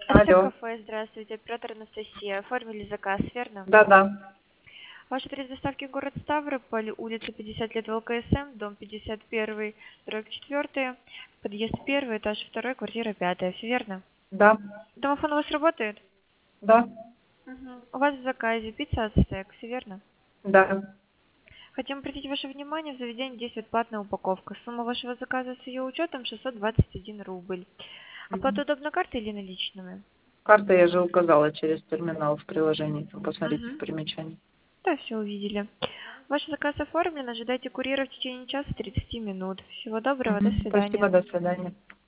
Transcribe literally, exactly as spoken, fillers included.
СТ Алло. кафе, здравствуйте, оператор Анастасия. Оформили заказ, верно? Да-да. Ваш адрес доставки город Ставрополь, улица пятьдесят лет ВЛКСМ, дом пятьдесят один, дробь четыре, подъезд один, этаж два, квартира пять. Все верно? Да. Домофон у вас работает? Да. Мгм. У вас в заказе пицца ацтек, все верно? Да. Хотим обратить ваше внимание, в заведении действует платная упаковка. Сумма вашего заказа с ее учетом шестьсот двадцать один рубль. Оплата Мгм. удобно картой или наличными? Карта я же указала через терминал в приложении. Там посмотрите в Угу. примечании. Да, все увидели. Ваш заказ оформлен. Ожидайте курьера в течение часа тридцати минут. Всего доброго, до Мгм. Спасибо, свидания. до свидания.